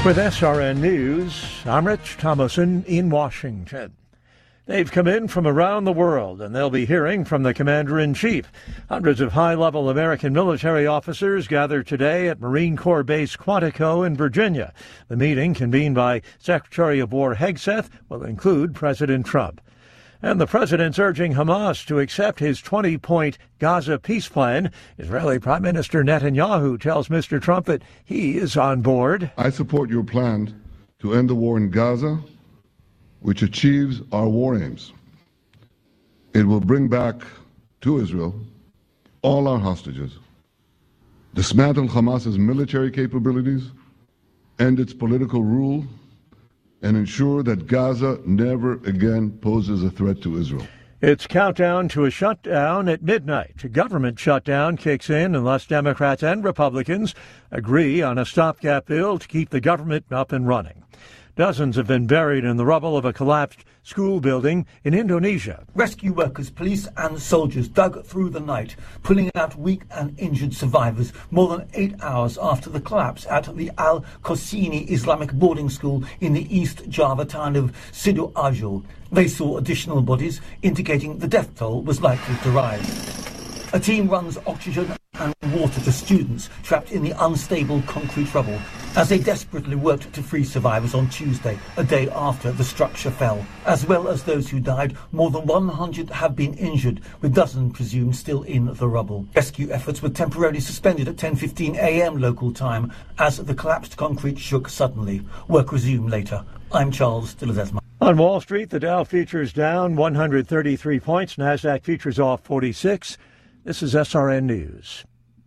With SRN News, I'm Rich Thomason in Washington. They've come in from around the world, and they'll be hearing from the Commander-in-Chief. Hundreds of high-level American military officers gathered today at Marine Corps Base Quantico in Virginia. The meeting, convened by Secretary of War Hegseth, will include President Trump. And the president's urging Hamas to accept his 20-point Gaza peace plan. Israeli Prime Minister Netanyahu tells Mr. Trump that he is on board. I support your plan to end the war in Gaza, which achieves our war aims. It will bring back to Israel all our hostages, dismantle Hamas's military capabilities, end its political rule, and ensure that Gaza never again poses a threat to Israel. It's countdown to a shutdown at midnight. A government shutdown kicks in unless Democrats and Republicans agree on a stopgap bill to keep the government up and running. Dozens have been buried in the rubble of a collapsed school building in Indonesia. Rescue workers, police and soldiers dug through the night, pulling out weak and injured survivors more than 8 hours after the collapse at the Al-Qasini Islamic boarding school in the East Java town of Sidoarjo. They saw additional bodies, indicating the death toll was likely to rise. A team runs oxygen and water to students trapped in the unstable concrete rubble as they desperately worked to free survivors on Tuesday, a day after the structure fell. As well as those who died, more than 100 have been injured, with dozens presumed still in the rubble. Rescue efforts were temporarily suspended at 10:15 a.m. local time as the collapsed concrete shook suddenly. Work resumed later. I'm Charles de Ledesma. On Wall Street, the Dow futures down 133 points. NASDAQ futures off 46. This is SRN News.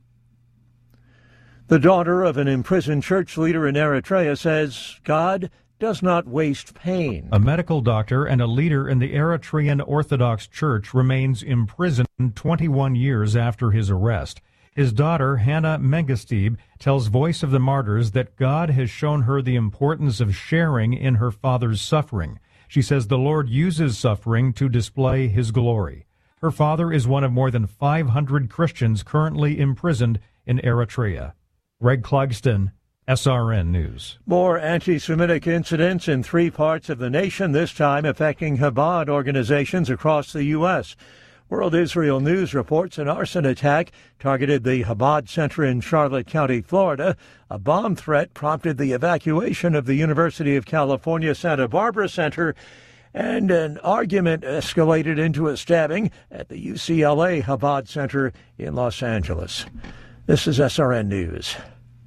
The daughter of an imprisoned church leader in Eritrea says God does not waste pain. A medical doctor and a leader in the Eritrean Orthodox Church remains imprisoned 21 years after his arrest. His daughter, Hannah Mengistib, tells Voice of the Martyrs that God has shown her the importance of sharing in her father's suffering. She says the Lord uses suffering to display his glory. Her father is one of more than 500 Christians currently imprisoned in Eritrea. Greg Clugston, SRN News. More anti-Semitic incidents in 3 parts of the nation, this time affecting Chabad organizations across the U.S. World Israel News reports an arson attack targeted the Chabad Center in Charlotte County, Florida. A bomb threat prompted the evacuation of the University of California, Santa Barbara Center, and an argument escalated into a stabbing at the UCLA Chabad Center in Los Angeles. This is SRN News.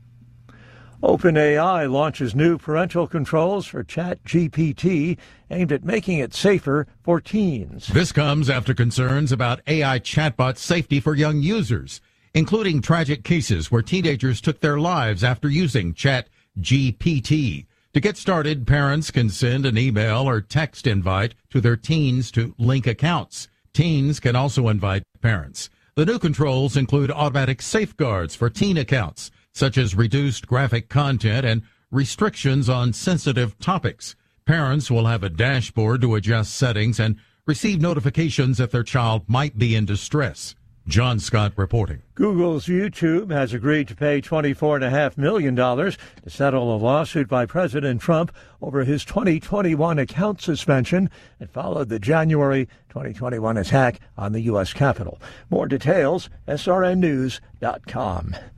OpenAI launches new parental controls for ChatGPT aimed at making it safer for teens. This comes after concerns about AI chatbot safety for young users, including tragic cases where teenagers took their lives after using ChatGPT. To get started, parents can send an email or text invite to their teens to link accounts. Teens can also invite parents. The new controls include automatic safeguards for teen accounts, such as reduced graphic content and restrictions on sensitive topics. Parents will have a dashboard to adjust settings and receive notifications if their child might be in distress. John Scott reporting. Google's YouTube has agreed to pay $24.5 million to settle a lawsuit by President Trump over his 2021 account suspension that followed the January 2021 attack on the U.S. Capitol. More details, srnnews.com.